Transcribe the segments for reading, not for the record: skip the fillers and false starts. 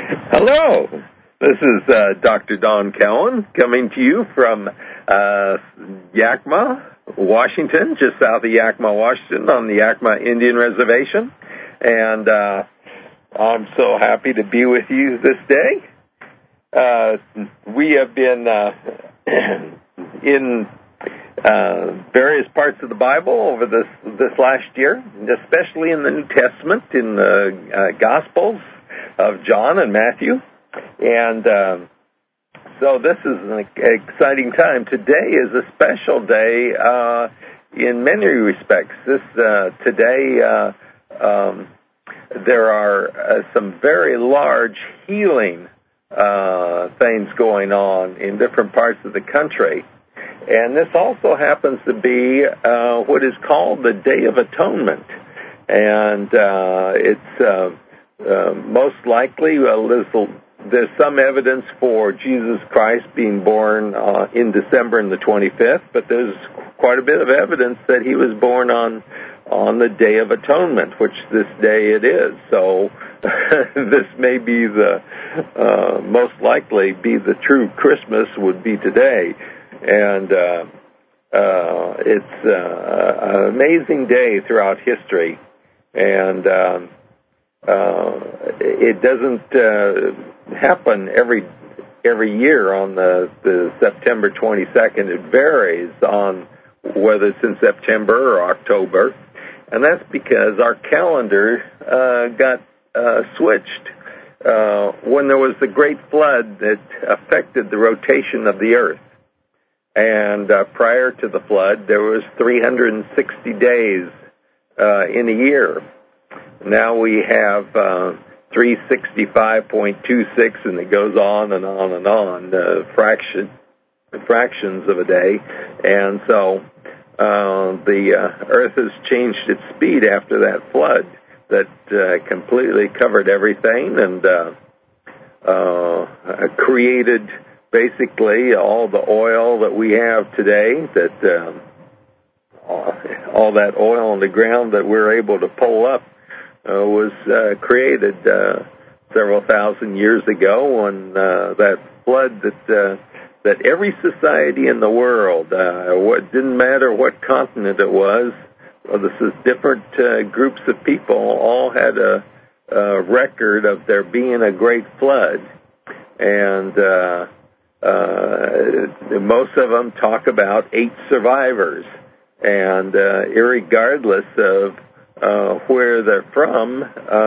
Hello, this is Dr. Don Cowan coming to you from Yakima, Washington, just south of Yakima, Washington, on the Yakima Indian Reservation. And I'm so happy to be with you this day. We have been in various parts of the Bible over this last year, especially in the New Testament, in the Gospels of John and Matthew. And so this is an exciting time. Today is a special day in many respects. Today there are some very large healing things going on in different parts of the country. And this also happens to be what is called the Day of Atonement. And it's most likely, there's some evidence for Jesus Christ being born in December on the 25th, but there's quite a bit of evidence that he was born on the Day of Atonement, which this day it is. So this may be most likely be the true Christmas would be today. And it's an amazing day throughout history. And it doesn't happen every year on the September 22nd. It varies on whether it's in September or October, and that's because our calendar got switched when there was the Great Flood that affected the rotation of the Earth. And prior to the flood, there was 360 days in a year. Now we have 365.26, and it goes on and on and on, fractions of a day. And so the Earth has changed its speed after that flood that completely covered everything and created basically all the oil that we have today, that all that oil on the ground that we're able to pull up was created several thousand years ago when that flood that every society in the world, it didn't matter what continent it was, this is different groups of people, all had a record of there being a great flood. And most of them talk about 8 survivors. And irregardless of where they're from,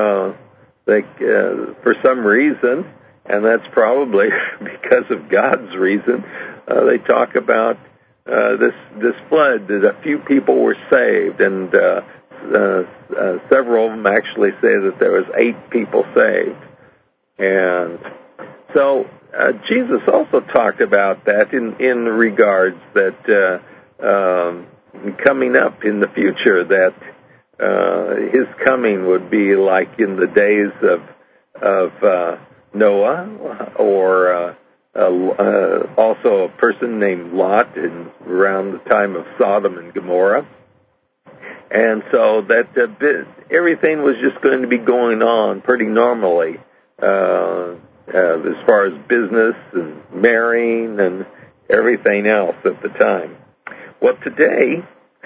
for some reason, and that's probably because of God's reason, they talk about this flood, that a few people were saved, and several of them actually say that there was 8 people saved. And so Jesus also talked about that in regards that coming up in the future, that his coming would be like in the days of Noah, or also a person named Lot around the time of Sodom and Gomorrah. And so that everything was just going to be going on pretty normally as far as business and marrying and everything else at the time. Well, today,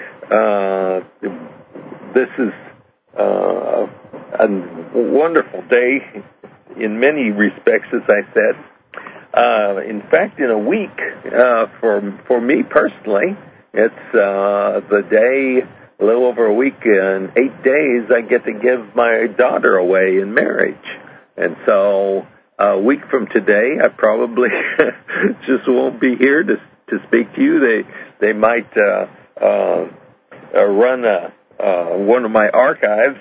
this is a wonderful day in many respects, as I said. In fact, in a week, for me personally, it's the day, a little over a week, in 8 days, I get to give my daughter away in marriage. And so a week from today, I probably just won't be here to speak to you. They might run one of my archives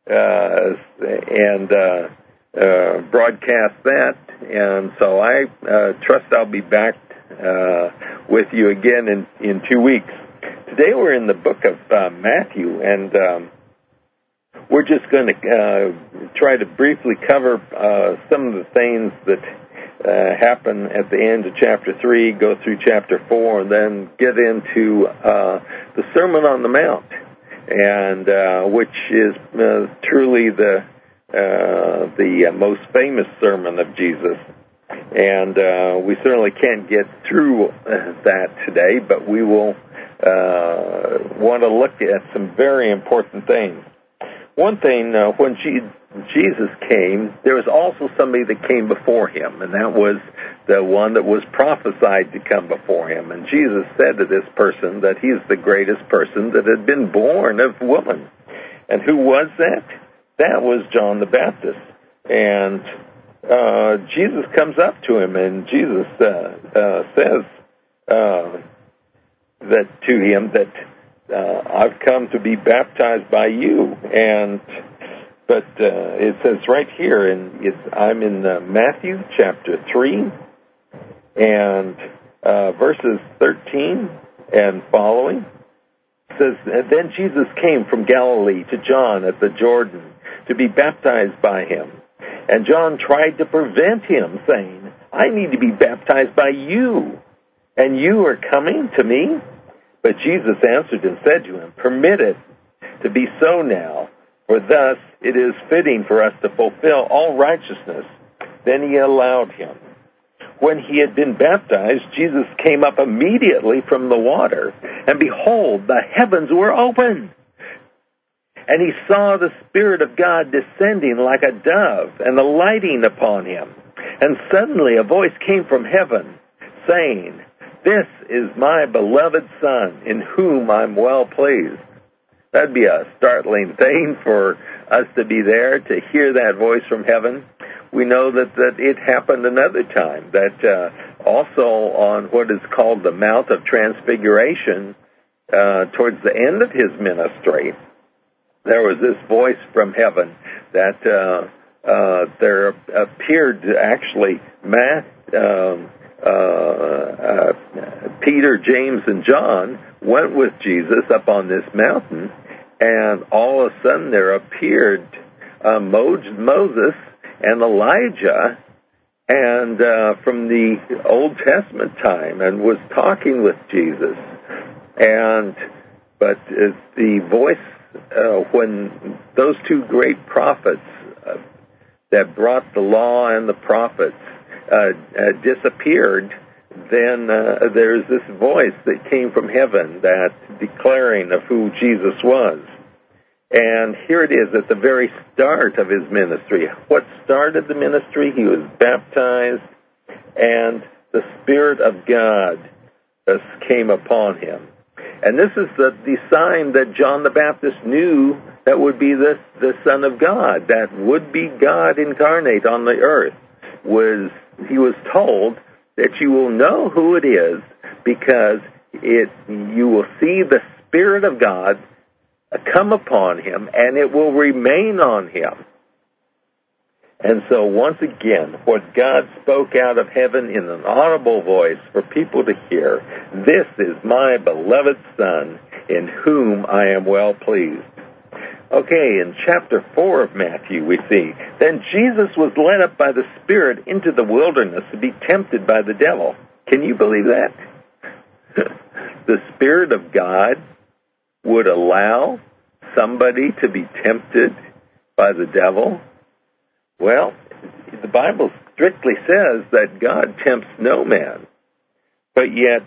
and broadcast that. And so I trust I'll be back with you again in 2 weeks. Today we're in the book of Matthew, and we're just going to try to briefly cover some of the things that happen at the end of chapter 3, go through chapter 4, and then get into the Sermon on the Mount, and which is truly the the most famous sermon of Jesus. And we certainly can't get through that today, but we will want to look at some very important things. One thing, when Jesus came, there was also somebody that came before him, and that was the one that was prophesied to come before him. And Jesus said to this person that he's the greatest person that had been born of woman. And who was that? That was John the Baptist. And Jesus comes up to him, and Jesus says that to him that I've come to be baptized by you. But it says right here, I'm in Matthew chapter 3, and verses 13 and following. It says, then Jesus came from Galilee to John at the Jordan to be baptized by him. And John tried to prevent him, saying, I need to be baptized by you, and you are coming to me? But Jesus answered and said to him, permit it to be so now, for thus it is fitting for us to fulfill all righteousness. Then he allowed him. When he had been baptized, Jesus came up immediately from the water, and behold, the heavens were opened. And he saw the Spirit of God descending like a dove and alighting upon him. And suddenly a voice came from heaven, saying, this is my beloved Son, in whom I'm well pleased. That'd be a startling thing for us to be there, to hear that voice from heaven. We know that it happened another time, that also on what is called the Mount of Transfiguration, towards the end of his ministry, there was this voice from heaven that there appeared actually Peter, James, and John went with Jesus up on this mountain, and all of a sudden there appeared Moses and Elijah, and from the Old Testament time, and was talking with Jesus. But the voice, when those two great prophets that brought the law and the prophets disappeared, then there's this voice that came from heaven that declaring of who Jesus was. And here it is at the very start of his ministry. What started the ministry? He was baptized, and the Spirit of God came upon him. And this is the sign that John the Baptist knew that would be the Son of God, that would be God incarnate on the earth. He was told that you will know who it is because you will see the Spirit of God come upon him, and it will remain on him. And so once again, what God spoke out of heaven in an audible voice for people to hear, this is my beloved Son, in whom I am well pleased. Okay, in chapter 4 of Matthew we see, then Jesus was led up by the Spirit into the wilderness to be tempted by the devil. Can you believe that? The Spirit of God would allow somebody to be tempted by the devil? Well, the Bible strictly says that God tempts no man. But yet,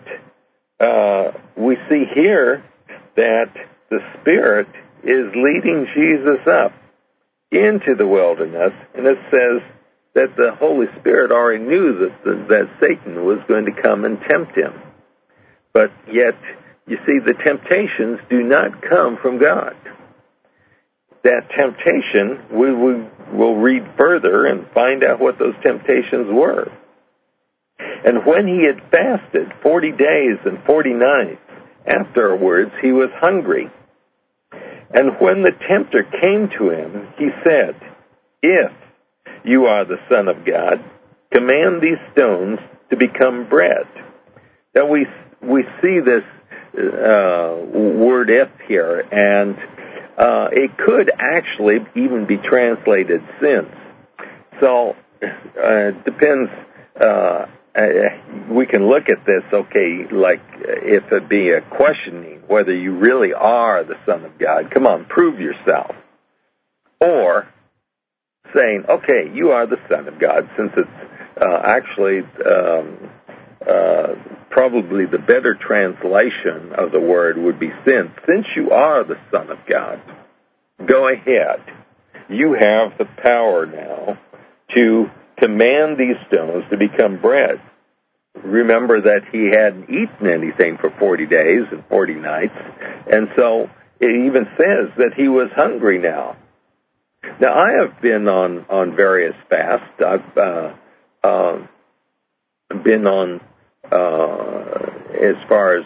we see here that the Spirit is leading Jesus up into the wilderness, and it says that the Holy Spirit already knew that Satan was going to come and tempt him. But yet, you see, the temptations do not come from God. That temptation, we will read further and find out what those temptations were. And when he had fasted 40 days and 40 nights, afterwards he was hungry. And when the tempter came to him, he said, if you are the Son of God, command these stones to become bread. Now we see this word if here, and it could actually even be translated since. So it depends. We can look at this, okay, like if it be a questioning whether you really are the Son of God. Come on, prove yourself. Or saying, okay, you are the Son of God, since it's actually probably the better translation of the word would be since you are the Son of God, go ahead. You have the power now to command these stones to become bread. Remember that he hadn't eaten anything for 40 days and 40 nights, and so it even says that he was hungry now. Now, I have been on various fasts. I've been on as far as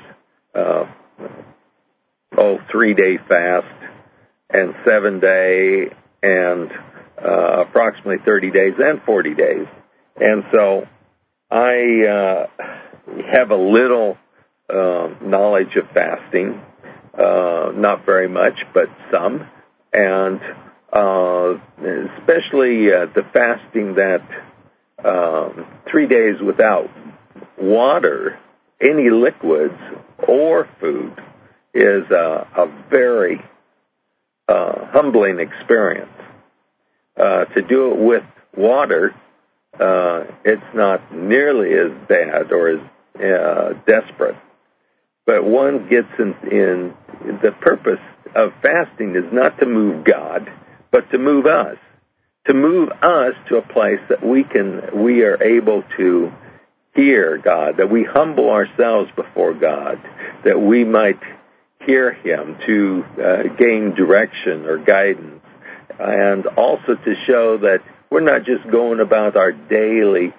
3-day fast and 7-day and approximately 30 days and 40 days. And so I have a little knowledge of fasting, not very much, but some, and especially the fasting that 3 days without water, any liquids or food, is a very humbling experience. To do it with water, it's not nearly as bad or as desperate. But one gets in the purpose of fasting is not to move God, but to move us. To move us to a place that we are able to hear God, that we humble ourselves before God, that we might hear Him, to gain direction or guidance, and also to show that we're not just going about our daily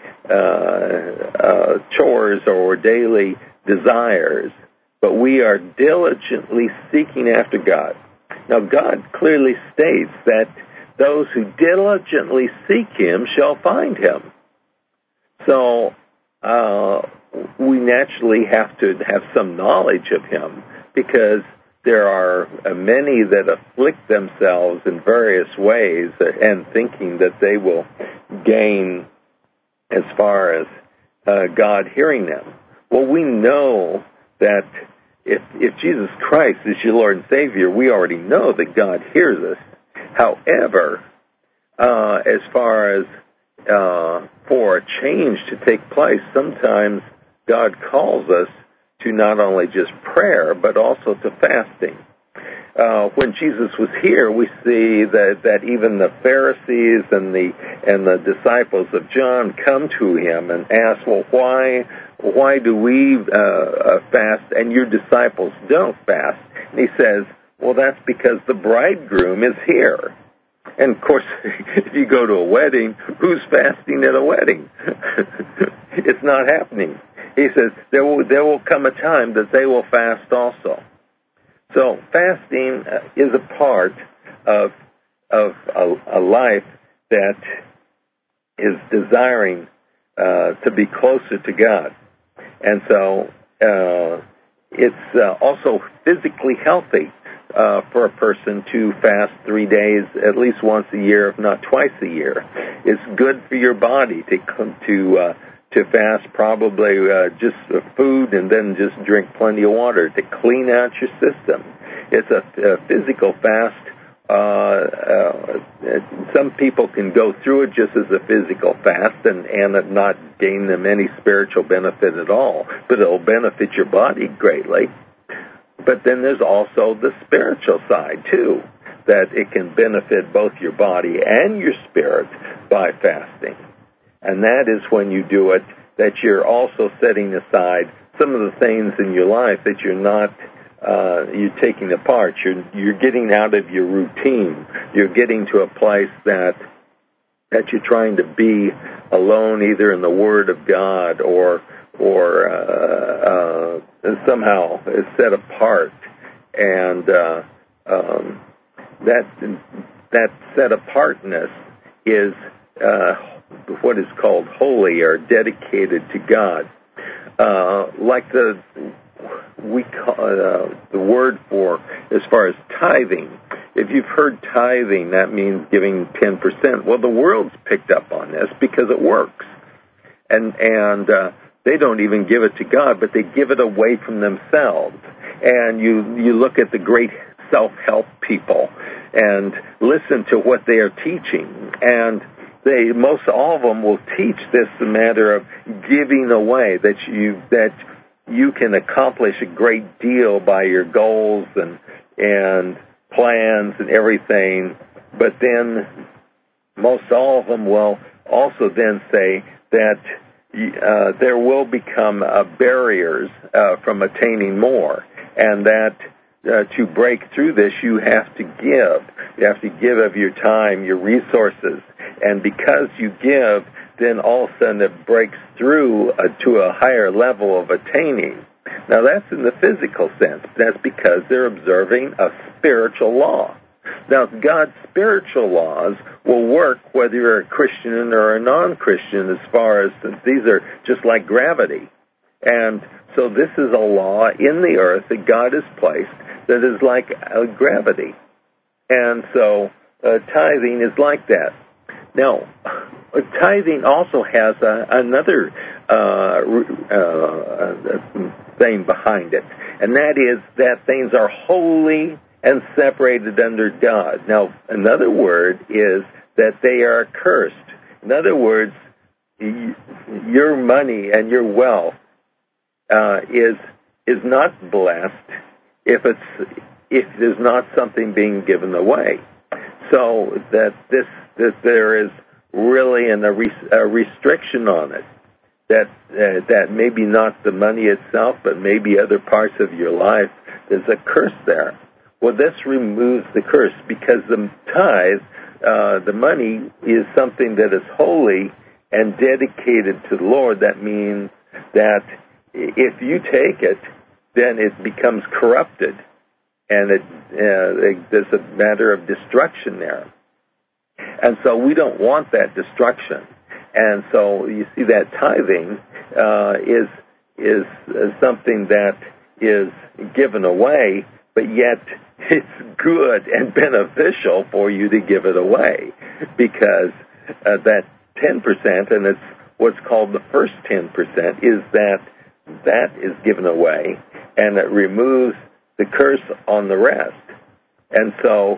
chores or daily desires, but we are diligently seeking after God. Now, God clearly states that those who diligently seek Him shall find Him. So we naturally have to have some knowledge of Him, because there are many that afflict themselves in various ways and thinking that they will gain as far as God hearing them. Well, we know that if Jesus Christ is your Lord and Savior, we already know that God hears us. However, as far as for a change to take place, sometimes God calls us to not only just prayer, but also to fasting. When Jesus was here, we see that even the Pharisees and the disciples of John come to him and ask, well, why do we fast and your disciples don't fast? And he says, well, that's because the bridegroom is here. And, of course, if you go to a wedding, who's fasting at a wedding? It's not happening. He says there will come a time that they will fast also. So fasting is a part of a life that is desiring to be closer to God. And so it's also physically healthy for a person to fast 3 days at least once a year, if not twice a year. It's good for your body to fast probably just food and then just drink plenty of water to clean out your system. It's a physical fast. Some people can go through it just as a physical fast and it not gain them any spiritual benefit at all, but it'll benefit your body greatly. But then there's also the spiritual side, too, that it can benefit both your body and your spirit by fasting. And that is when you do it, that you're also setting aside some of the things in your life that you're not, you're taking apart. You're getting out of your routine. You're getting to a place that you're trying to be alone, either in the Word of God or somehow is set apart, and that set apartness is what is called holy or dedicated to God. Like the word for as far as tithing. If you've heard tithing, that means giving 10%. Well, the world's picked up on this because it works, and they don't even give it to God, but they give it away from themselves. And you look at the great self-help people and listen to what they are teaching. And most all of them will teach this the matter of giving away, that you can accomplish a great deal by your goals and plans and everything, but then most all of them will also then say that there will become barriers from attaining more, and that to break through this, you have to give. You have to give of your time, your resources, and because you give, then all of a sudden it breaks through to a higher level of attaining. Now that's in the physical sense. That's because they're observing a spiritual law. Now God's spiritual laws will work whether you're a Christian or a non-Christian, as far as these are just like gravity. And so this is a law in the earth that God has placed that is like gravity. And so tithing is like that. Now, tithing also has another thing behind it, and that is that things are holy and separated under God. Now, another word is that they are cursed. In other words, your money and your wealth is not blessed if there's not something being given away. So that there is really a restriction on it. That maybe not the money itself, but maybe other parts of your life, there's a curse there. Well, this removes the curse, because the tithe, the money, is something that is holy and dedicated to the Lord. That means that if you take it, then it becomes corrupted, and there's a matter of destruction there. And so we don't want that destruction. And so you see that tithing is something that is given away, but yet it's good and beneficial for you to give it away, because that 10%, and it's what's called the first 10%, is that is given away, and it removes the curse on the rest. And so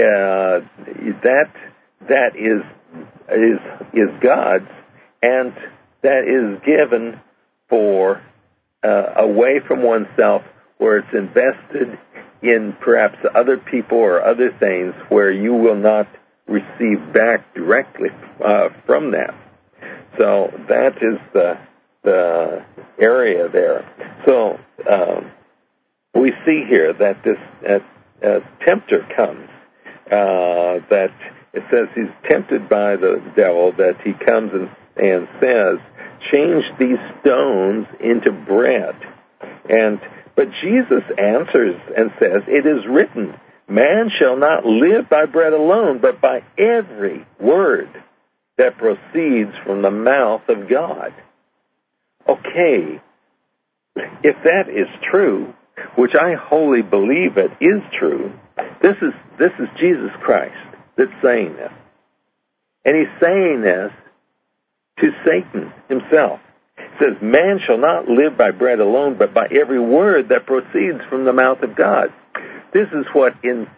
that is God's, and that is given for away from oneself, where it's invested in perhaps other people or other things where you will not receive back directly from that. So that is the area there. So we see here that this tempter comes, that it says he's tempted by the devil, that he comes and says, change these stones into bread. But Jesus answers and says, it is written, man shall not live by bread alone, but by every word that proceeds from the mouth of God. Okay, if that is true, which I wholly believe it is true, this is Jesus Christ that's saying this. And he's saying this to Satan himself. It says, man shall not live by bread alone, but by every word that proceeds from the mouth of God. This is what gives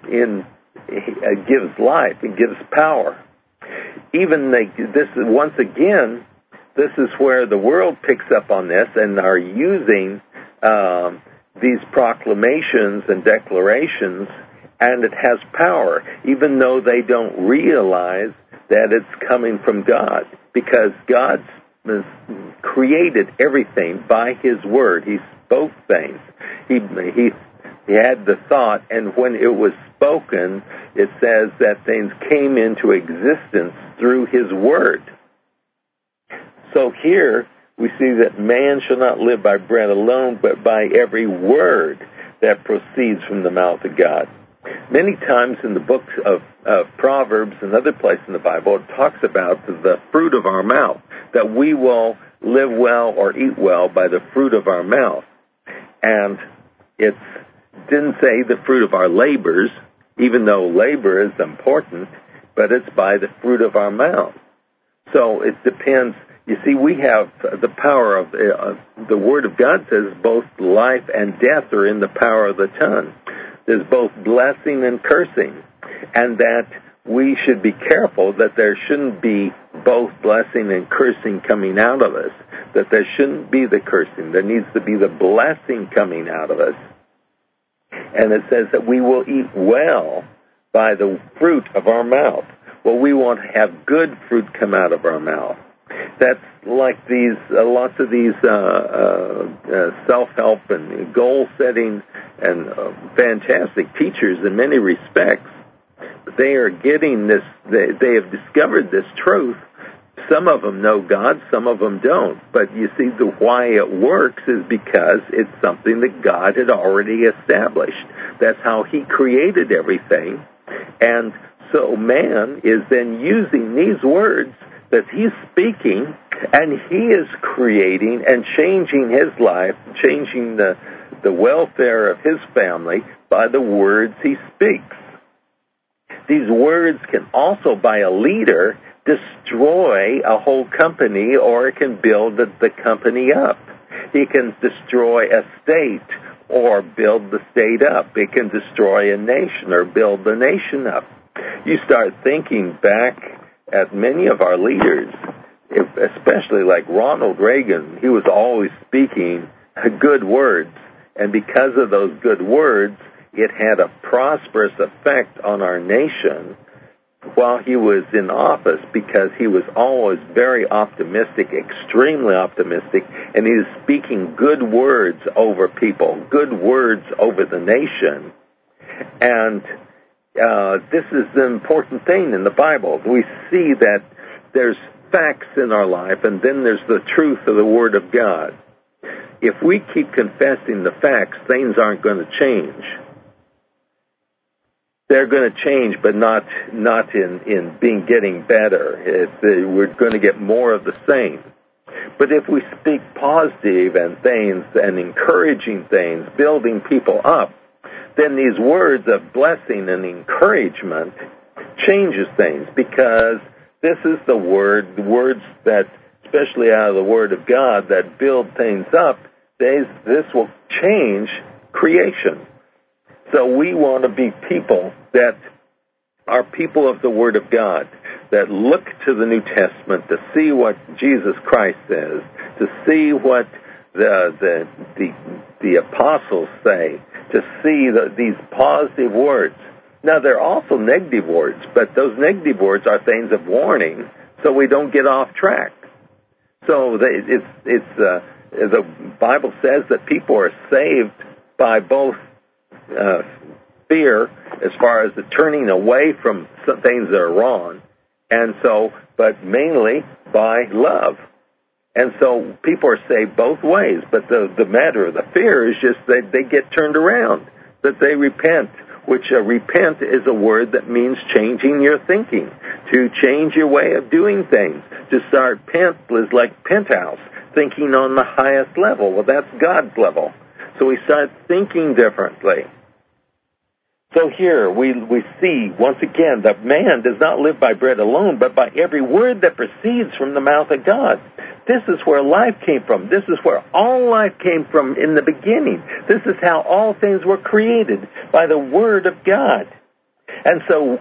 life, it gives power. Once again, this is where the world picks up on this and are using these proclamations and declarations, and it has power, even though they don't realize that it's coming from God, because God created everything by His Word. He spoke things. He had the thought, and when it was spoken, it says that things came into existence through His Word. So here we see that man shall not live by bread alone, but by every word that proceeds from the mouth of God. Many times in the books of Proverbs and other places in the Bible, it talks about the fruit of our mouth, that we will live well or eat well by the fruit of our mouth. And it didn't say the fruit of our labors, even though labor is important, but it's by the fruit of our mouth. So it depends. You see, we have the power of the Word of God says both life and death are in the power of the tongue. There's both blessing and cursing, and that we should be careful that there shouldn't be both blessing and cursing coming out of us, that there shouldn't be the cursing. There needs to be the blessing coming out of us. And it says that we will eat well by the fruit of our mouth. Well, we want to have good fruit come out of our mouth. That's like these lots of these self-help and goal-setting and fantastic teachers in many respects. They are getting this, they have discovered this truth. Some of them know God, some of them don't. But you see, why it works is because it's something that God had already established. That's how He created everything. And so man is then using these words that he's speaking, and he is creating and changing his life, changing the welfare of his family by the words he speaks. These words can also, by a leader, destroy a whole company, or it can build the company up. It can destroy a state or build the state up. It can destroy a nation or build the nation up. You start thinking back at many of our leaders, especially like Ronald Reagan. He was always speaking good words, and because of those good words, it had a prosperous effect on our nation while he was in office, because he was always very optimistic, extremely optimistic, and he was speaking good words over people, good words over the nation. And this is the important thing in the Bible. We see that there's facts in our life, and then there's the truth of the Word of God. If we keep confessing the facts, things aren't going to change. They're going to change, but not in getting better. We're going to get more of the same. But if we speak positive and things and encouraging things, building people up, then these words of blessing and encouragement changes things, because this is the words that, especially out of the Word of God, that build things up. This will change creation. So we want to be people that are people of the Word of God, that look to the New Testament to see what Jesus Christ says, to see what the apostles say, to see these positive words. Now, there are also negative words, but those negative words are things of warning, so we don't get off track. So the Bible says that people are saved by both fear, as far as the turning away from some things that are wrong, and so, but mainly by love. And so people are saved both ways, but the matter of the fear is just that they get turned around, that they repent, which repent is a word that means changing your thinking, to change your way of doing things. To start pent is like penthouse, thinking on the highest level. Well, that's God's level. So we start thinking differently. So here we see, once again, that man does not live by bread alone, but by every word that proceeds from the mouth of God. This is where life came from. This is where all life came from in the beginning. This is how all things were created, by the Word of God. And so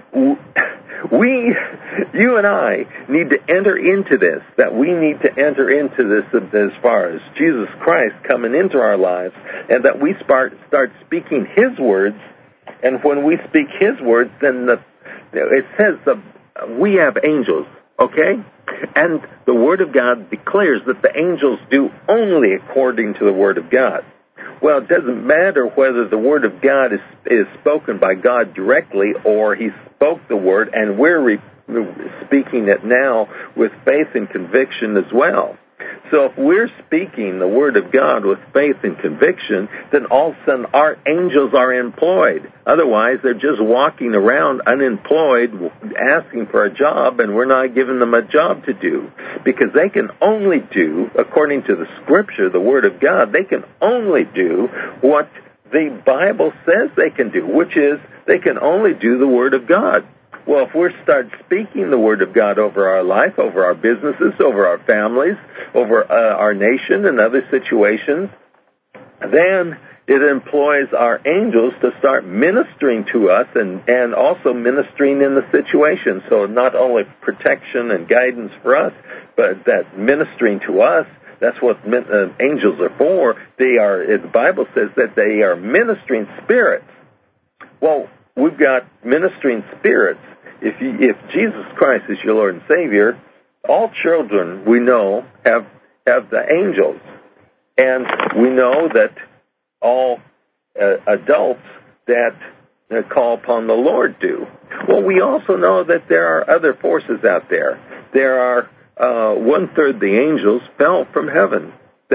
you and I need to enter into this, that we need to enter into this as far as Jesus Christ coming into our lives, and that we start speaking His words. And when we speak His words, then it says we have angels, okay? And the Word of God declares that the angels do only according to the Word of God. Well, it doesn't matter whether the Word of God is spoken by God directly, or He spoke the Word and we're speaking it now with faith and conviction as well. So if we're speaking the Word of God with faith and conviction, then all of a sudden our angels are employed. Otherwise, they're just walking around unemployed, asking for a job, and we're not giving them a job to do. Because they can only do, according to the Scripture, the Word of God, they can only do what the Bible says they can do, which is they can only do the Word of God. Well, if we start speaking the Word of God over our life, over our businesses, over our families, over our nation and other situations, then it employs our angels to start ministering to us and also ministering in the situation. So not only protection and guidance for us, but that ministering to us, that's what angels are for. The Bible says that they are ministering spirits. Well, we've got ministering spirits. If Jesus Christ is your Lord and Savior, all children we know have the angels. And we know that all adults that call upon the Lord do. Well, we also know that there are other forces out there. There are one-third the angels fell from heaven.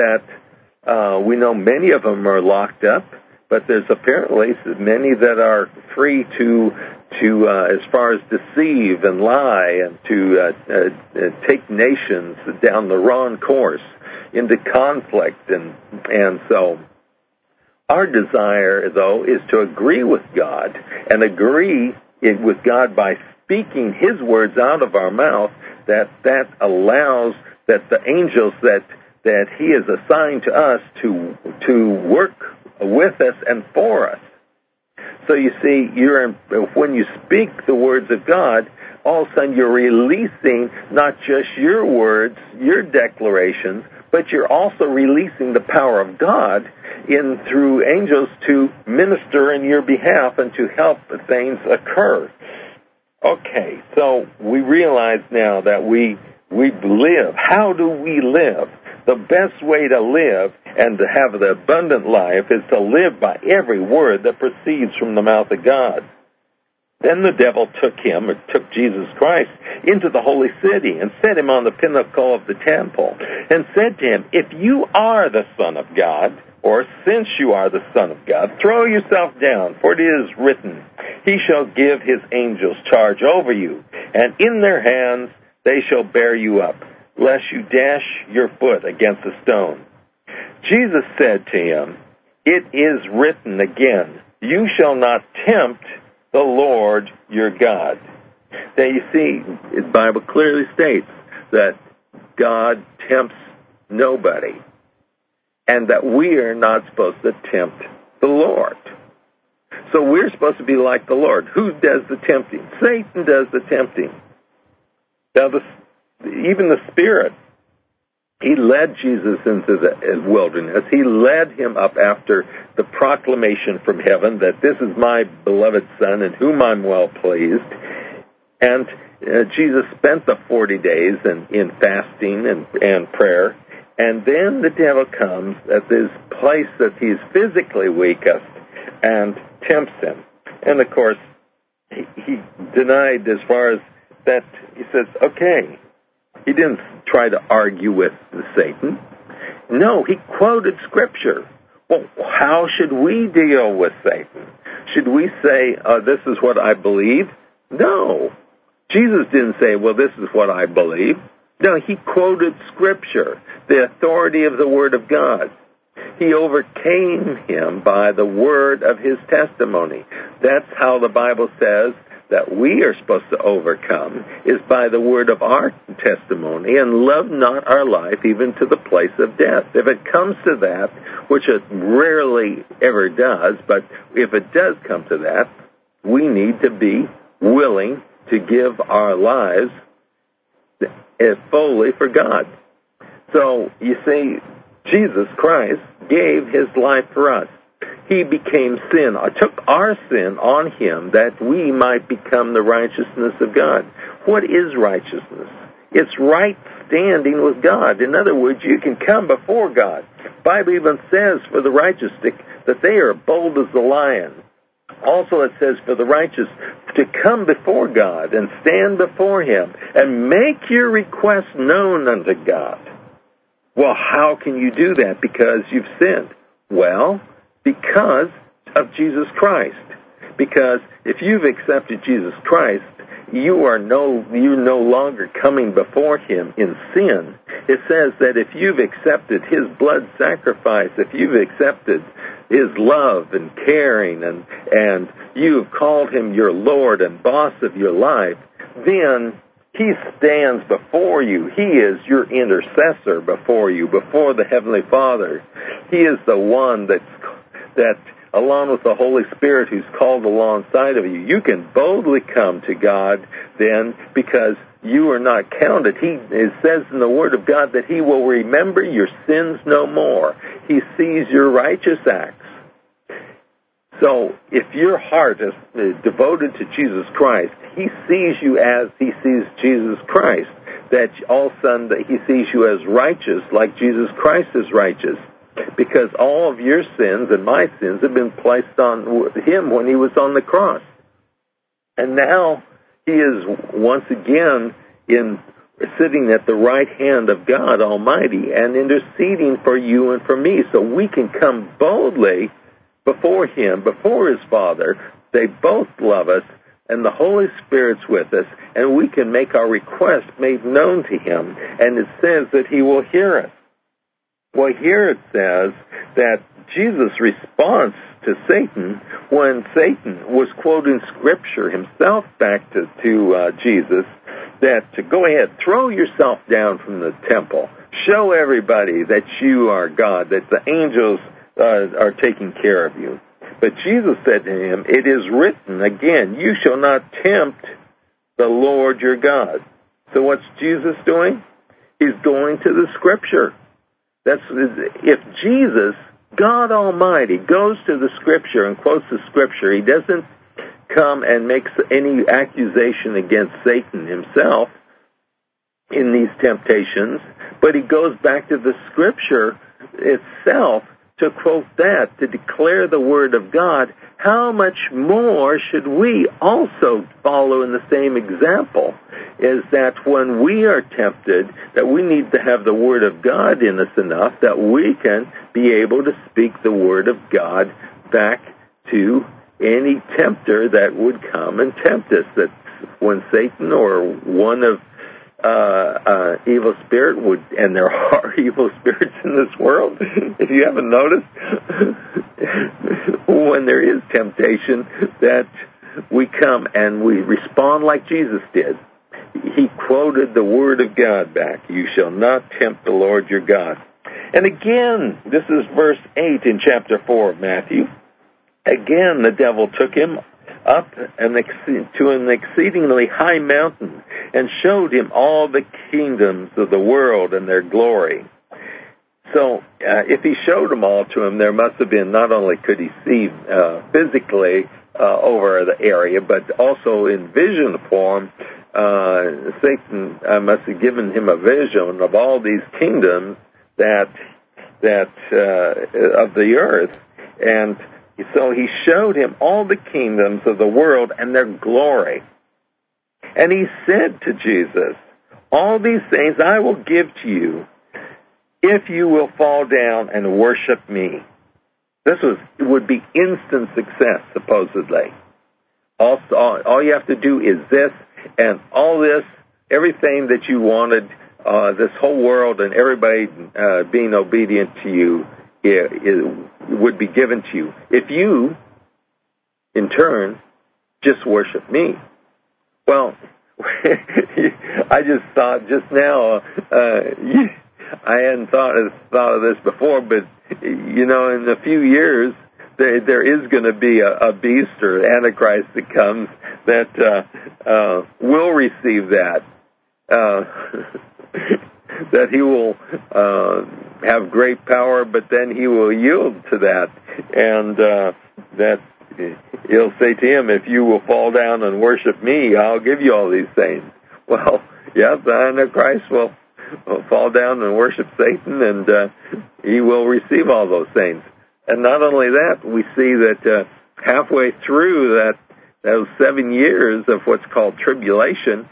That we know many of them are locked up, but there's apparently many that are free to as far as deceive and lie and to take nations down the wrong course into conflict. And so our desire, though, is to agree with God and agree with God by speaking His words out of our mouth, that allows that the angels that He has assigned to us to work with us and for us. So you see, when you speak the words of God, all of a sudden you're releasing not just your words, your declarations, but you're also releasing the power of God through angels to minister in your behalf and to help things occur. Okay, so we realize now that we live. How do we live? The best way to live and to have the abundant life is to live by every word that proceeds from the mouth of God. Then the devil took Jesus Christ, into the holy city and set him on the pinnacle of the temple and said to him, "If you are the Son of God, or since you are the Son of God, throw yourself down, for it is written, He shall give His angels charge over you, and in their hands they shall bear you up, lest you dash your foot against a stone." Jesus said to him, "It is written again, you shall not tempt the Lord your God." Now you see, the Bible clearly states that God tempts nobody, and that we are not supposed to tempt the Lord. So we're supposed to be like the Lord. Who does the tempting? Satan does the tempting. Now, even the Spirit, He led Jesus into the wilderness. He led Him up after the proclamation from heaven that this is my beloved Son in whom I'm well pleased. And Jesus spent the 40 days in fasting and prayer. And then the devil comes at this place that he's physically weakest and tempts him. And, of course, he denied as far as that. He says, okay. He didn't try to argue with Satan. No, he quoted Scripture. Well, how should we deal with Satan? Should we say, this is what I believe? No. Jesus didn't say, well, this is what I believe. No, he quoted Scripture, the authority of the Word of God. He overcame him by the word of his testimony. That's how the Bible says that we are supposed to overcome, is by the word of our testimony, and love not our life even to the place of death. If it comes to that, which it rarely ever does, but if it does come to that, we need to be willing to give our lives fully for God. So, you see, Jesus Christ gave his life for us. He became sin, took our sin on him that we might become the righteousness of God. What is righteousness? It's right standing with God. In other words, you can come before God. The Bible even says for the righteous that they are bold as the lion. Also it says for the righteous to come before God and stand before him and make your requests known unto God. Well, how can you do that? Because you've sinned. Well, because of Jesus Christ. Because if you've accepted Jesus Christ, you're no longer coming before him in sin. It says that if you've accepted his blood sacrifice, if you've accepted his love and caring, and you've called him your Lord and boss of your life, then he stands before you. He is your intercessor before you, before the Heavenly Father. He is the one that along with the Holy Spirit who's called alongside of you, you can boldly come to God then, because you are not counted. It says in the Word of God that He will remember your sins no more. He sees your righteous acts. So if your heart is devoted to Jesus Christ, He sees you as He sees Jesus Christ. That all of a sudden that He sees you as righteous, like Jesus Christ is righteous. Because all of your sins and my sins have been placed on Him when He was on the cross. And now He is once again sitting at the right hand of God Almighty and interceding for you and for me. So we can come boldly before Him, before His Father. They both love us, and the Holy Spirit's with us, and we can make our request made known to Him. And it says that He will hear us. Well, here it says that Jesus' response to Satan, when Satan was quoting Scripture himself back to Jesus, that to go ahead, throw yourself down from the temple, show everybody that you are God, that the angels are taking care of you. But Jesus said to him, it is written, again, you shall not tempt the Lord your God. So what's Jesus doing? He's going to the Scripture. If Jesus, God Almighty, goes to the Scripture and quotes the Scripture, He doesn't come and makes any accusation against Satan himself in these temptations, but He goes back to the Scripture itself to quote that, to declare the Word of God. How much more should we also follow in the same example? Is that when we are tempted, that we need to have the Word of God in us enough that we can be able to speak the Word of God back to any tempter that would come and tempt us. That when Satan or one of evil spirit would, and there are evil spirits in this world, if you haven't noticed, when there is temptation, that we come and we respond like Jesus did. He quoted the Word of God back. You shall not tempt the Lord your God. And again, this is verse 8 in chapter 4 of Matthew. Again, the devil took him up to an exceedingly high mountain and showed him all the kingdoms of the world and their glory. So if he showed them all to him, there must have been, not only could he see physically over the area, but also in vision form, Satan must have given him a vision of all these kingdoms that of the earth. And so he showed him all the kingdoms of the world and their glory. And he said to Jesus, all these things I will give to you if you will fall down and worship me. This would be instant success, supposedly. All you have to do is this, and all this, everything that you wanted, this whole world and everybody being obedient to you, would be given to you if you, in turn, just worship me. Well, I just thought just now, I hadn't thought of this before, but, in a few years, there is going to be a beast or Antichrist that comes that will receive that. That he will have great power, but then he will yield to that, and that he'll say to him, if you will fall down and worship me, I'll give you all these things. Well, yeah, the Antichrist will fall down and worship Satan, and he will receive all those things. And not only that, we see that halfway through those 7 years of what's called tribulation,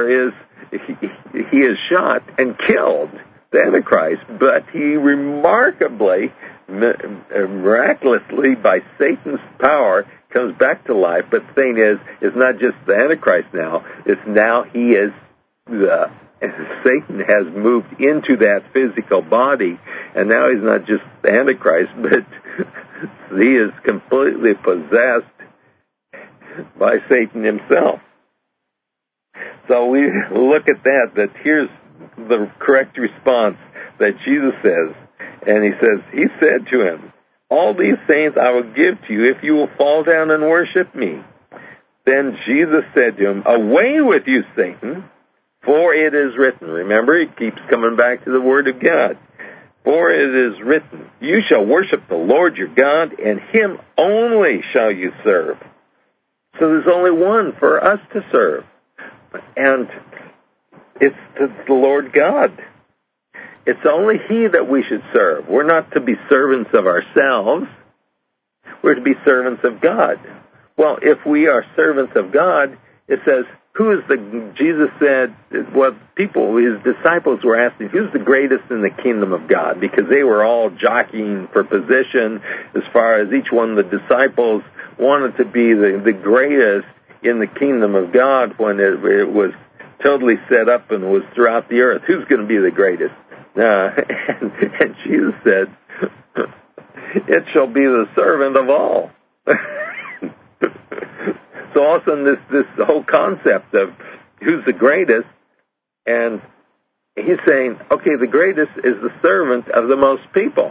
he is shot and killed, the Antichrist, but he remarkably, miraculously, by Satan's power, comes back to life. But the thing is, it's not just the Antichrist now, it's now Satan has moved into that physical body, and now he's not just the Antichrist, but he is completely possessed by Satan himself. So we look at that here's the correct response that Jesus says. And he said to him, All these things I will give to you if you will fall down and worship me. Then Jesus said to him, away with you, Satan, for it is written. Remember, he keeps coming back to the Word of God. For it is written, you shall worship the Lord your God, and him only shall you serve. So there's only one for us to serve. And it's the Lord God. It's only He that we should serve. We're not to be servants of ourselves. We're to be servants of God. Well, if we are servants of God, it says, Jesus said, well, his disciples were asking, who's the greatest in the kingdom of God? Because they were all jockeying for position as far as each one of the disciples wanted to be the greatest in the kingdom of God when it was totally set up and was throughout the earth. Who's going to be the greatest? And Jesus said, it shall be the servant of all. So all of a sudden this whole concept of who's the greatest, and he's saying, okay, the greatest is the servant of the most people.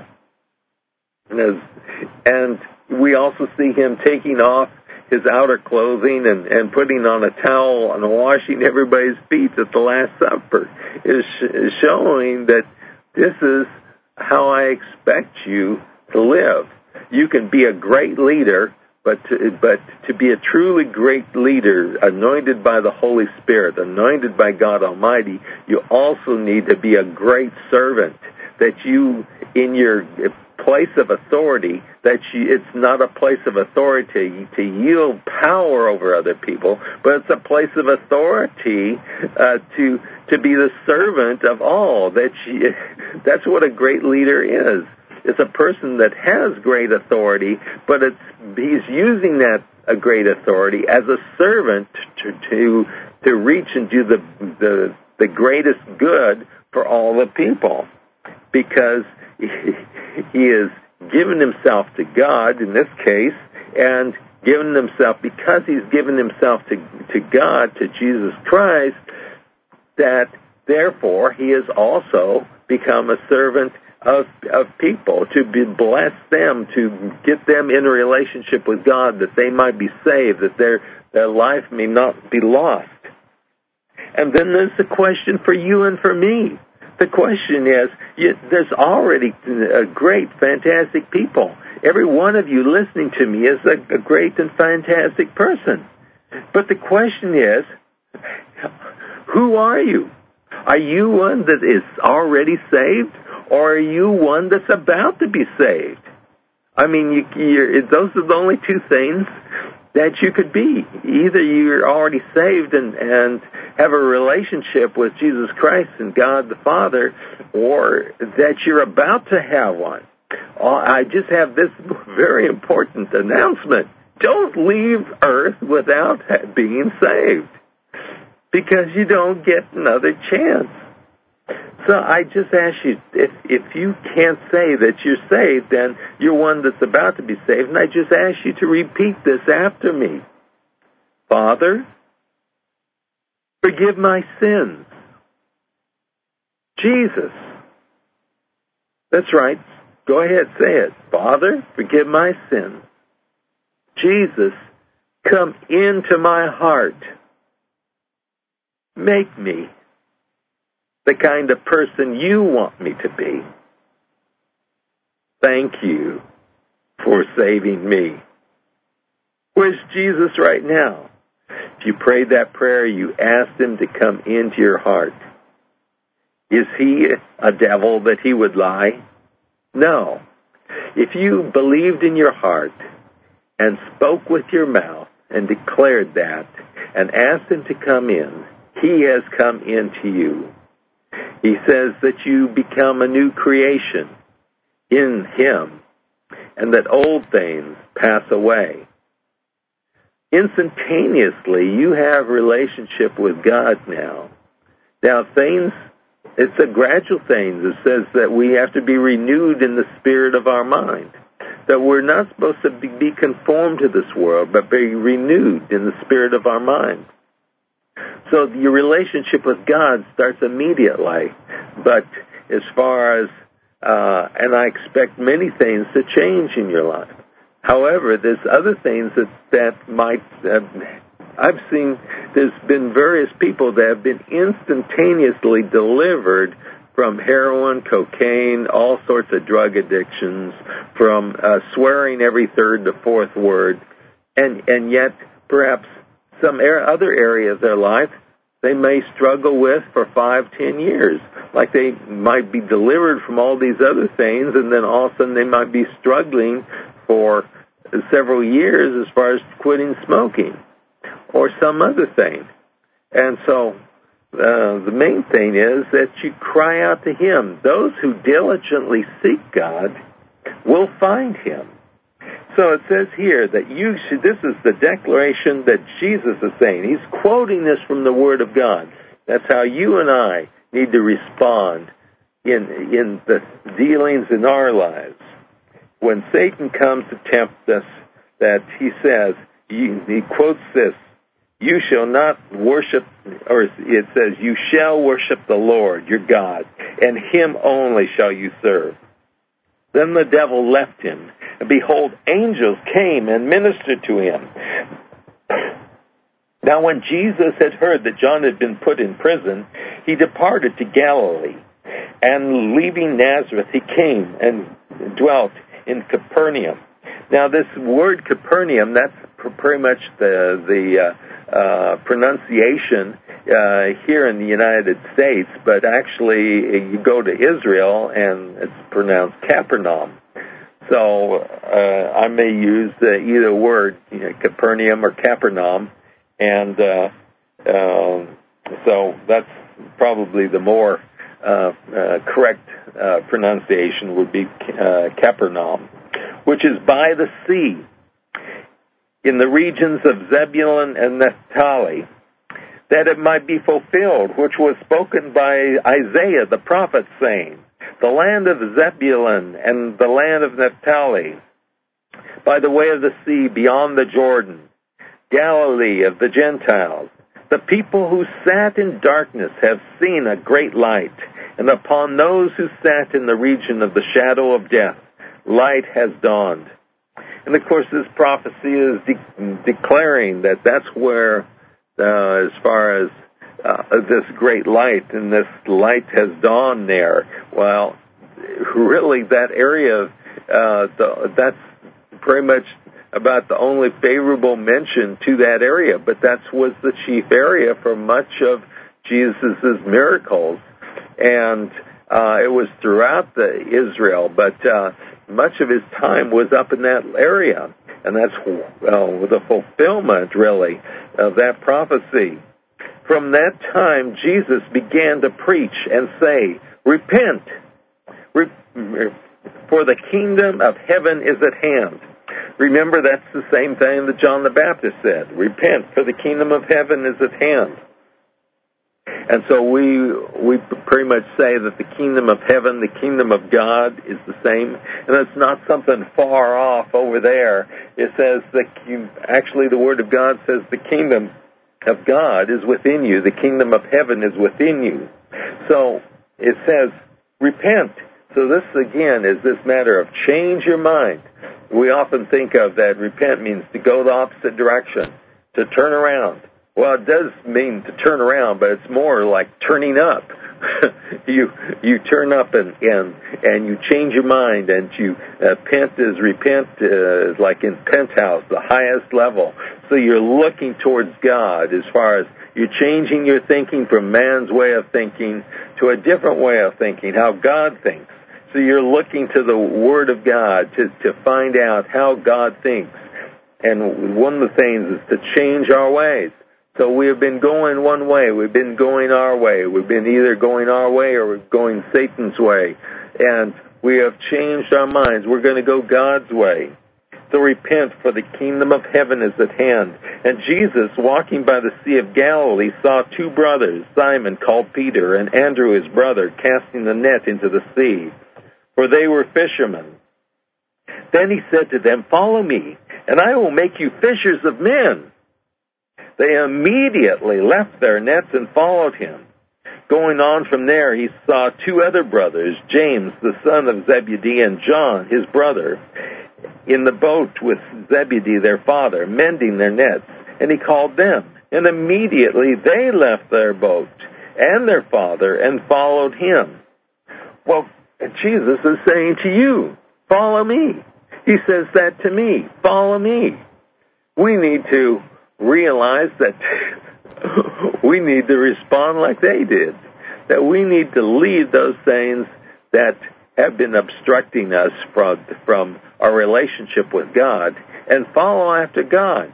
And we also see him taking off his outer clothing and putting on a towel and washing everybody's feet at the Last Supper, is showing that this is how I expect you to live. You can be a great leader, but to be a truly great leader, anointed by the Holy Spirit, anointed by God Almighty, you also need to be a great servant, that you, in your place of authority, it's not a place of authority to yield power over other people, but it's a place of authority to be the servant of all. That's what a great leader is. It's a person that has great authority, but he's using that great authority as a servant to reach and do the greatest good for all the people, because he has given himself to God in this case, and given himself, because he's given himself to God, to Jesus Christ, that therefore he has also become a servant of people, to bless them, to get them in a relationship with God, that they might be saved, that their life may not be lost. And then there's the question for you and for me. The question is, there's already great, fantastic people. Every one of you listening to me is a great and fantastic person. But the question is, who are you? Are you one that is already saved, or are you one that's about to be saved? I mean, those are the only two things that you could be. Either you're already saved and have a relationship with Jesus Christ and God the Father, or that you're about to have one. I just have this very important announcement. Don't leave Earth without being saved, because you don't get another chance. So I just ask you, if you can't say that you're saved, then you're one that's about to be saved, and I just ask you to repeat this after me. Father, forgive my sins. Jesus. That's right. Go ahead, say it. Father, forgive my sins. Jesus, come into my heart. Make me the kind of person you want me to be. Thank you for saving me. Where's Jesus right now? If you prayed that prayer, you asked him to come into your heart. Is he a devil that he would lie? No. If you believed in your heart and spoke with your mouth and declared that and asked him to come in, he has come into you. He says that you become a new creation in him, and that old things pass away. Instantaneously, you have a relationship with God now. Now, it's a gradual thing that says that we have to be renewed in the spirit of our mind, that we're not supposed to be conformed to this world, but be renewed in the spirit of our mind. So your relationship with God starts immediately, but as far as and I expect many things to change in your life. However, there's other things that might, I've seen, there's been various people that have been instantaneously delivered from heroin, cocaine, all sorts of drug addictions, from swearing every third to fourth word, and yet perhaps some other area of their life they may struggle with for 5-10 years. Like they might be delivered from all these other things, and then all of a sudden they might be struggling for several years as far as quitting smoking or some other thing. And so the main thing is that you cry out to Him. Those who diligently seek God will find Him. So it says here that this is the declaration that Jesus is saying. He's quoting this from the Word of God. That's how you and I need to respond in the dealings in our lives. When Satan comes to tempt us, that he says, he quotes this, you shall not worship, or it says, you shall worship the Lord, your God, and Him only shall you serve. Then the devil left him, and behold, angels came and ministered to him. Now when Jesus had heard that John had been put in prison, he departed to Galilee, and leaving Nazareth, he came and dwelt in Capernaum. Now this word Capernaum, that's pretty much the pronunciation here in the United States, but actually you go to Israel and it's pronounced Capernaum. So I may use either word, Capernaum or Capernaum, and so that's probably the more correct pronunciation would be Capernaum, which is by the sea, in the regions of Zebulun and Naphtali, that it might be fulfilled, which was spoken by Isaiah the prophet, saying, the land of Zebulun and the land of Naphtali, by the way of the sea beyond the Jordan, Galilee of the Gentiles, the people who sat in darkness have seen a great light, and upon those who sat in the region of the shadow of death, light has dawned. And of course, this prophecy is declaring that that's where, as far as this great light, and this light has dawned there. Well, really, that area, that's pretty much about the only favorable mention to that area, but that was the chief area for much of Jesus' miracles. And it was throughout Israel, but much of his time was up in that area. And that's the fulfillment, really, of that prophecy. From that time, Jesus began to preach and say, repent, for the kingdom of heaven is at hand. Remember, that's the same thing that John the Baptist said. Repent, for the kingdom of heaven is at hand. And so we pretty much say that the kingdom of heaven, the kingdom of God is the same. And it's not something far off over there. It says actually the Word of God says the kingdom of God is within you. The kingdom of heaven is within you. So it says, repent. So this, again, is this matter of change your mind. We often think of that repent means to go the opposite direction, to turn around. Well, it does mean to turn around, but it's more like turning up. You turn up and you change your mind, and you repent is like in penthouse, the highest level. So you're looking towards God as far as you're changing your thinking from man's way of thinking to a different way of thinking, how God thinks. So you're looking to the Word of God to find out how God thinks. And one of the things is to change our ways. So we have been going one way. We've been going our way. We've been either going our way or we're going Satan's way. And we have changed our minds. We're going to go God's way. So repent, for the kingdom of heaven is at hand. And Jesus, walking by the Sea of Galilee, saw two brothers, Simon called Peter, and Andrew his brother, casting the net into the sea, for they were fishermen. Then he said to them, follow me, and I will make you fishers of men. They immediately left their nets and followed him. going on from there, he saw two other brothers, James, the son of Zebedee, and John, his brother, in the boat with Zebedee, their father, mending their nets. And he called them. And immediately they left their boat and their father and followed him. Well, Jesus is saying to you, follow me. He says that to me, follow me. We need to realize that we need to respond like they did, that we need to leave those things that have been obstructing us from our relationship with God and follow after God.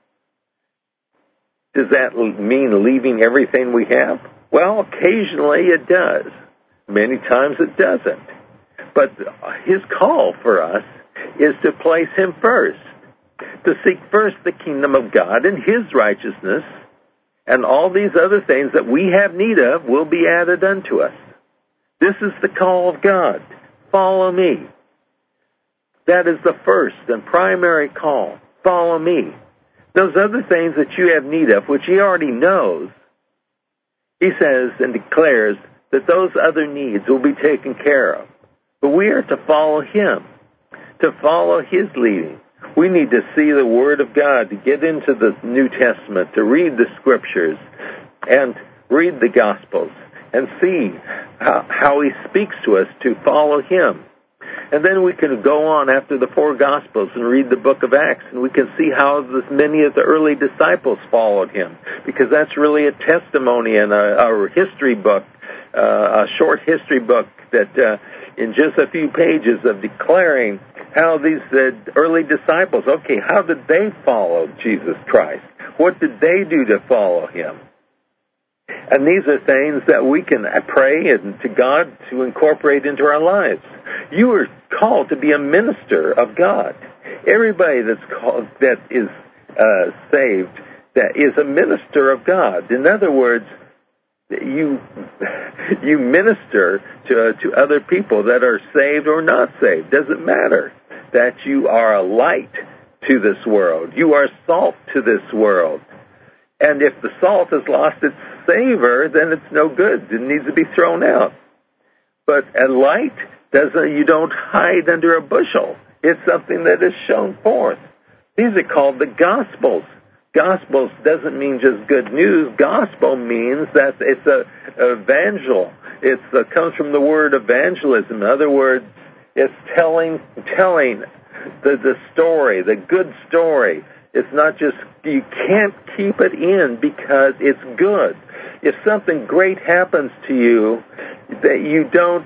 Does that mean leaving everything we have? Well, occasionally it does. Many times it doesn't. But his call for us is to place him first, to seek first the kingdom of God and his righteousness, and all these other things that we have need of will be added unto us. This is the call of God. Follow me. That is the first and primary call. Follow me. Those other things that you have need of, which he already knows, he says and declares that those other needs will be taken care of. But we are to follow him, to follow his leading. We need to see the Word of God, to get into the New Testament, to read the Scriptures, and read the Gospels, and see how he speaks to us to follow him. And then we can go on after the four Gospels and read the book of Acts, and we can see how many of the early disciples followed him, because that's really a testimony and a history book, a short history book that in just a few pages of declaring how these early disciples, how did they follow Jesus Christ? What did they do to follow him? And these are things that we can pray and to God to incorporate into our lives. You are called to be a minister of God. Everybody that's called, that is saved, that is a minister of God. In other words, you minister to other people that are saved or not saved. Doesn't matter. That you are a light to this world. You are salt to this world. And if the salt has lost its savor, then it's no good. It needs to be thrown out. But a light you don't hide under a bushel. It's something that is shown forth. These are called the Gospels. Gospels doesn't mean just good news. Gospel means that it's a evangel. It comes from the word evangelism. In other words, it's telling the story, the good story. It's not just, you can't keep it in because it's good. If something great happens to you, that you don't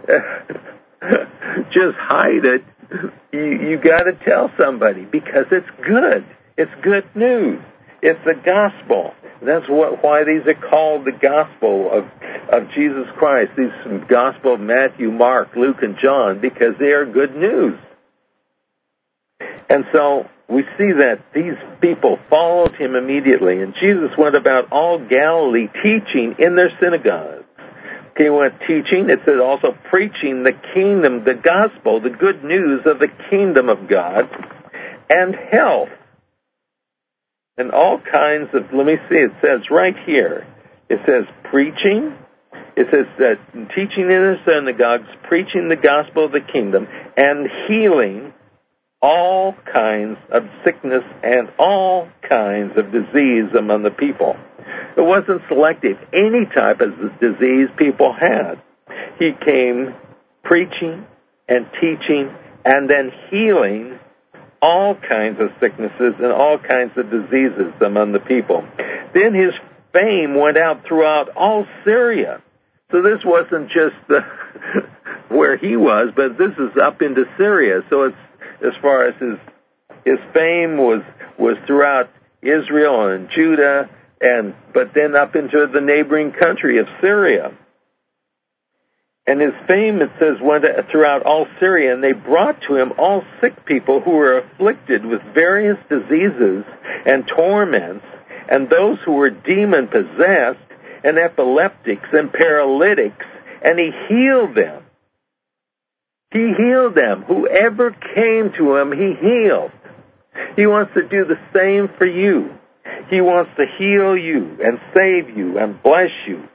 just hide it. You got to tell somebody because it's good. It's good news. It's the gospel. That's why these are called the gospel of Jesus Christ. These gospel of Matthew, Mark, Luke, and John, because they are good news. And so we see that these people followed him immediately, and Jesus went about all Galilee teaching in their synagogues. He went teaching, it says also preaching the kingdom, the gospel, the good news of the kingdom of God, and health. And all kinds of, let me see, it says right here, it says preaching, it says that teaching in the synagogues, preaching the gospel of the kingdom, and healing all kinds of sickness and all kinds of disease among the people. It wasn't selective. Any type of disease people had. He came preaching and teaching and then healing all kinds of sicknesses and all kinds of diseases among the people. Then his fame went out throughout all Syria. So this wasn't just where he was, but this is up into Syria. So it's as far as his fame was throughout Israel and Judah, but then up into the neighboring country of Syria. And his fame, it says, went throughout all Syria, and they brought to him all sick people who were afflicted with various diseases and torments, and those who were demon-possessed, and epileptics, and paralytics, and he healed them. He healed them. Whoever came to him, he healed. He wants to do the same for you. He wants to heal you and save you and bless you.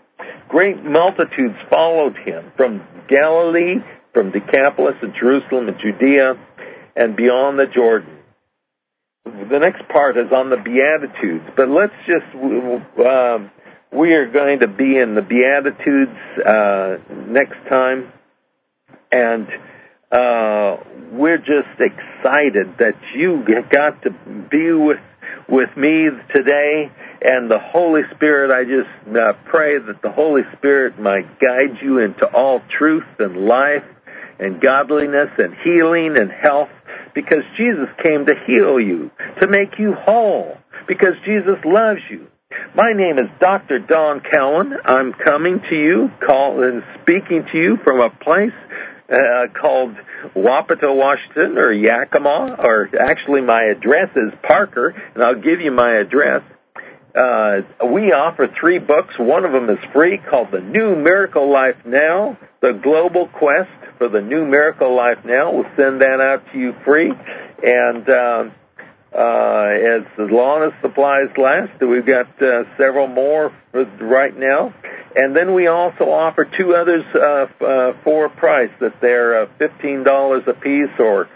great multitudes followed him from Galilee, from Decapolis and Jerusalem and Judea, and beyond the Jordan. The next part is on the Beatitudes, but let's just, we are going to be in the Beatitudes next time, and we're just excited that you got to be with me today, and the Holy Spirit, I just pray that the Holy Spirit might guide you into all truth and life and godliness and healing and health, because Jesus came to heal you, to make you whole, because Jesus loves you. My name is Dr. Don Cowan. I'm coming to you, speaking to you from a place called Wapato, Washington, or Yakima, or actually my address is Parker, and I'll give you my address. We offer 3 books. One of them is free, called The New Miracle Life Now, The Global Quest for the New Miracle Life Now. We'll send that out to you free. And as long as supplies last, we've got several more for right now. And then we also offer 2 others for a price, that they're $15 a piece, or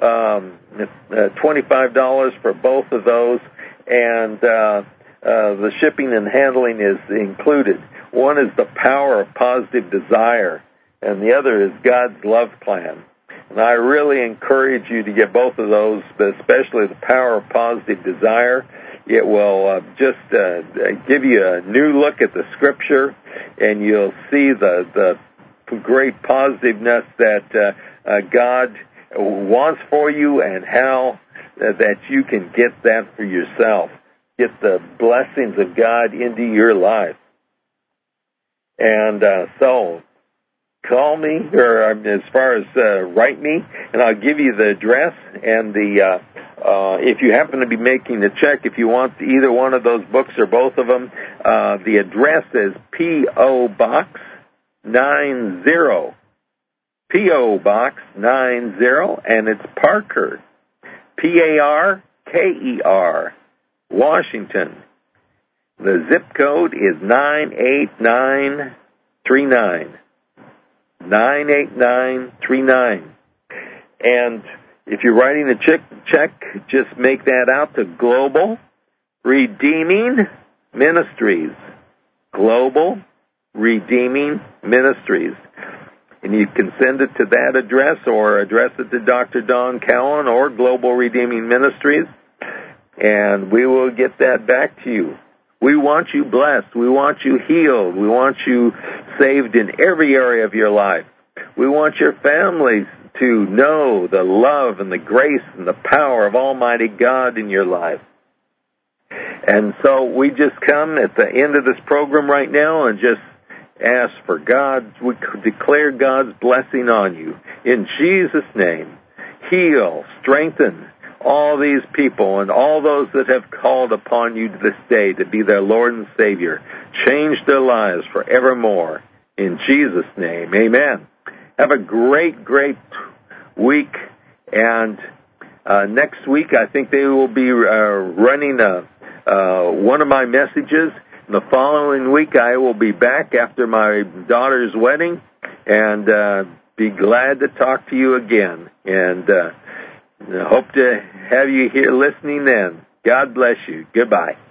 $25 for both of those. And the shipping and handling is included. One is The Power of Positive Desire, and the other is God's Love Plan. And I really encourage you to get both of those, but especially The Power of Positive Desire. It will just give you a new look at the Scripture, and you'll see the great positiveness that God wants for you, and how that you can get that for yourself. Get the blessings of God into your life. And so call me, or as far as write me, and I'll give you the address and the if you happen to be making a check, if you want either one of those books or both of them, the address is P.O. Box 90. P.O. Box 90, and it's Parker, Parker, Washington. The zip code is 98939. 98939. And if you're writing a check, just make that out to Global Redeeming Ministries. Global Redeeming Ministries. And you can send it to that address, or address it to Dr. Don Cowan or Global Redeeming Ministries, and we will get that back to you. We want you blessed. We want you healed. We want you saved in every area of your life. We want your families to know the love and the grace and the power of Almighty God in your life. And so we just come at the end of this program right now and just ask for God. We declare God's blessing on you. In Jesus' name, heal, strengthen all these people and all those that have called upon you this day to be their Lord and Savior. Change their lives forevermore. In Jesus' name, amen. Have a great, great week. And next week, I think they will be running one of my messages. The following week, I will be back after my daughter's wedding, and be glad to talk to you again. And hope to have you here listening then. God bless you. Goodbye.